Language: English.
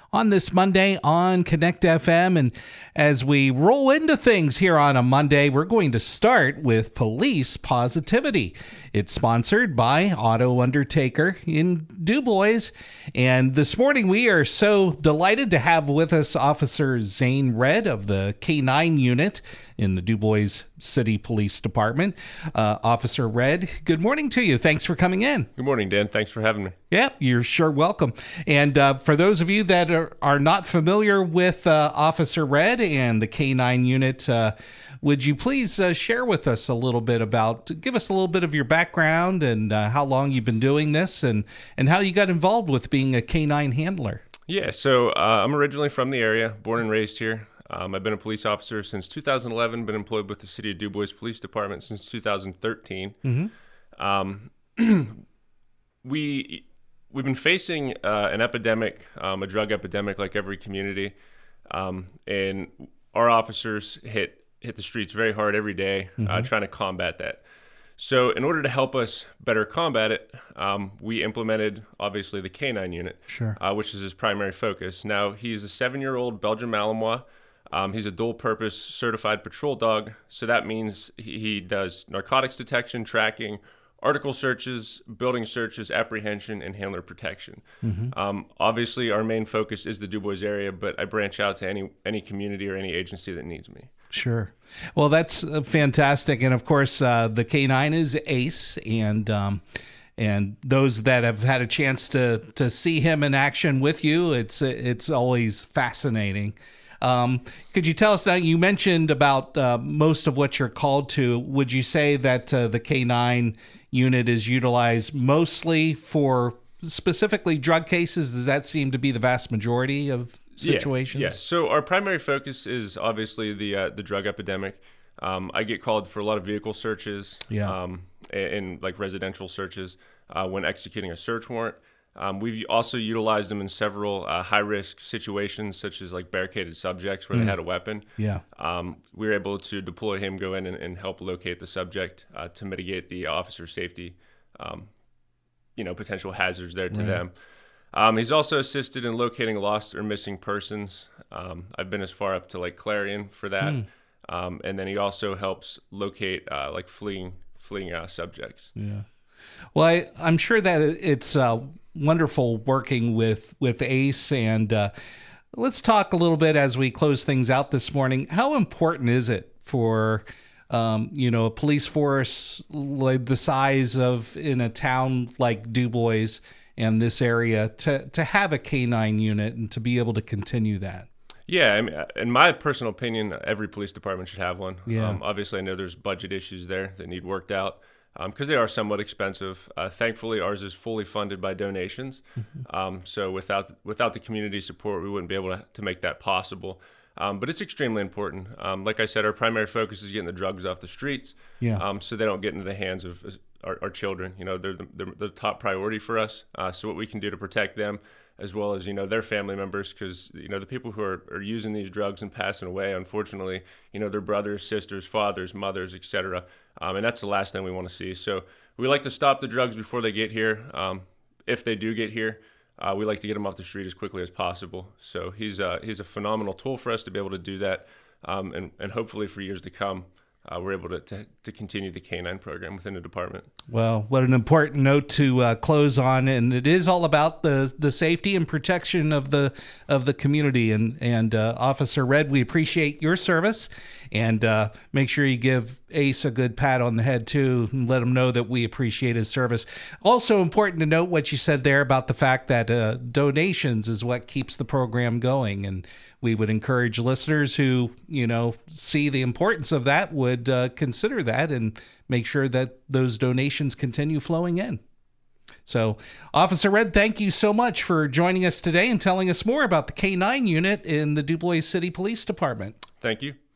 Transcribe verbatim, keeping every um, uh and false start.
on this Monday on Connect F M. And as we roll into things here on a Monday, we're going to start with police positivity. It's sponsored by Auto Undertaker in DuBois. And this morning we are so delighted to have with us Officer Zane Red of the K nine unit in the DuBois City Police Department. Uh, Officer Red, good morning to you. Thanks for coming in. Good morning, Dan. Thanks for having me. Yeah, you're sure welcome. And uh, for those of you that are, are not familiar with uh, Officer Red and the K nine unit, uh, would you please uh, share with us a little bit about, give us a little bit of your background and uh, how long you've been doing this and, and how you got involved with being a K nine handler? Yeah, so uh, I'm originally from the area, born and raised here. Um, I've been a police officer since two thousand eleven, been employed with the City of DuBois Police Department since two thousand thirteen. Mm-hmm. Um, we, we've been facing uh, an epidemic, um, a drug epidemic like every community, um, and our officers hit hit the streets very hard every day, mm-hmm. uh, trying to combat that. So in order to help us better combat it, um, we implemented, obviously, the K nine unit, sure. uh, which is his primary focus. Now, he's a seven-year-old Belgian Malinois. Um, he's a dual-purpose certified patrol dog, so that means he, he does narcotics detection, tracking, article searches, building searches, apprehension, and handler protection. Mm-hmm. Um, obviously, our main focus is the DuBois area, but I branch out to any any community or any agency that needs me. Sure. Well, that's uh, fantastic. And of course, uh, the K nine is Ace, and um, and those that have had a chance to to see him in action with you, it's it's always fascinating. Um, could you tell us now, you mentioned about uh, most of what you're called to. Would you say that uh, the K nine unit is utilized mostly for specifically drug cases? Does that seem to be the vast majority of situations? Yes. Yeah. So our primary focus is obviously the uh, the drug epidemic. Um, I get called for a lot of vehicle searches, yeah. um, and, and like residential searches uh, when executing a search warrant. Um, we've also utilized them in several uh, high-risk situations, such as like barricaded subjects where mm. they had a weapon. Yeah. Um, we were able to deploy him, go in and, and help locate the subject uh, to mitigate the officer's safety, um, you know, potential hazards there to right. them. Um, he's also assisted in locating lost or missing persons. Um, I've been as far up to like Clarion for that. Mm. Um, and then he also helps locate uh, like fleeing fleeing uh, subjects. Yeah. Well, I, I'm sure that it's uh, wonderful working with, with Ace. And uh, let's talk a little bit as we close things out this morning. How important is it for, um, you know, a police force like the size of in a town like DuBois and this area to, to have a K nine unit and to be able to continue that? Yeah, I mean, in my personal opinion, every police department should have one. Yeah. Um, obviously, I know there's budget issues there that need worked out because um, they are somewhat expensive. Uh, thankfully, ours is fully funded by donations. Mm-hmm. Um, so without without the community support, we wouldn't be able to, to make that possible. Um, but it's extremely important. Um, like I said, our primary focus is getting the drugs off the streets, yeah. um, so they don't get into the hands of our, our children. You know, they're the, they're the top priority for us. Uh, so what we can do to protect them, as well as, you know, their family members, because, you know, the people who are, are using these drugs and passing away, unfortunately, you know, their brothers, sisters, fathers, mothers, et cetera. Um, and that's the last thing we want to see. So we like to stop the drugs before they get here. Um, if they do get here, uh, we like to get them off the street as quickly as possible. So he's, uh, he's a phenomenal tool for us to be able to do that. Um, and, and hopefully for years to come, Uh, we're able to, to to continue the K nine program within the department. Well, what an important note to uh, close on, and it is all about the the safety and protection of the of the community. And and uh, Officer Red, we appreciate your service, and uh, make sure you give Ace a good pat on the head too, and let him know that we appreciate his service. Also important to note what you said there about the fact that uh, donations is what keeps the program going, and we would encourage listeners who, you know, see the importance of that would uh, consider that and make sure that those donations continue flowing in. So, Officer Red, thank you so much for joining us today and telling us more about the K nine unit in the DuBois City Police Department. Thank you.